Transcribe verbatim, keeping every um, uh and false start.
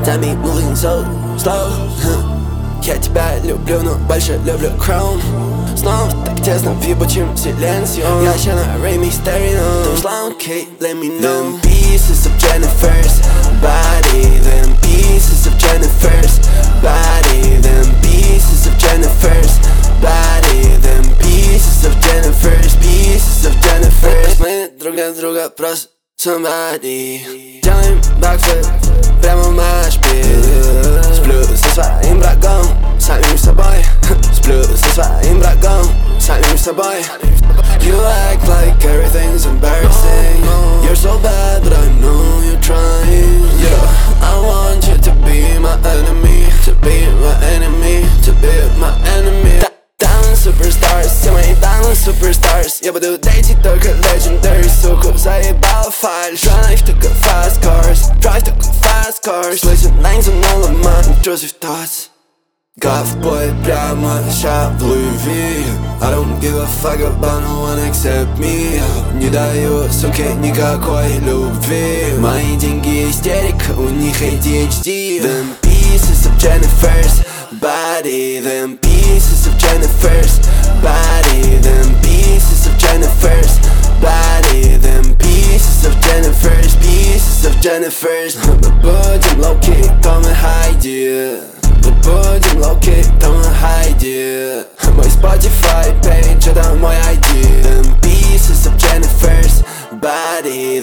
Tell me moving so slow. Я тебя люблю, но больше люблю Chrome. Снова так тесно в ебучем Silencio. Я ща на Rey Mysterio. Don't slow, okay, let me know. Them pieces of Jennifer's body. Them pieces of Jennifer's body. Them pieces of Jennifer's body. Them pieces of Jennifer's, pieces of Jennifer's. Мы друг для друга просто somebody. Делаем бэкфлип прямо в машпиль. Сплю со своим врагом, самим собой. Сплю со своим врагом, самим собой. You act like everything's embarrassing. You're so bad, but I know you're trying. Yeah, I want you to be my enemy. To be my enemy, to be my enemy. Down superstars, все мои down superstars. Я буду дейтить только legendary, суку, заебал фальш. Drive только fast cars, drive только fast cars. Слышит names on all of my intrusive thoughts. Ковбой прямо ща в Louis V. I don't give a fuck about no one except me. Не даю, суке, никакой любви. Мои деньги истерика, у них эй ди эйч ди. Them pieces of Jennifer's body. Them pieces of Jennifer's body. Them pieces of Jennifer's body. Them pieces of Jennifer's, pieces of Jennifer's. Мы будем low-key, то мы хайди. Мы будем low-key, то мы хайди. Мой Spotify page, это мой ай ди. Them pieces of Jennifer's body.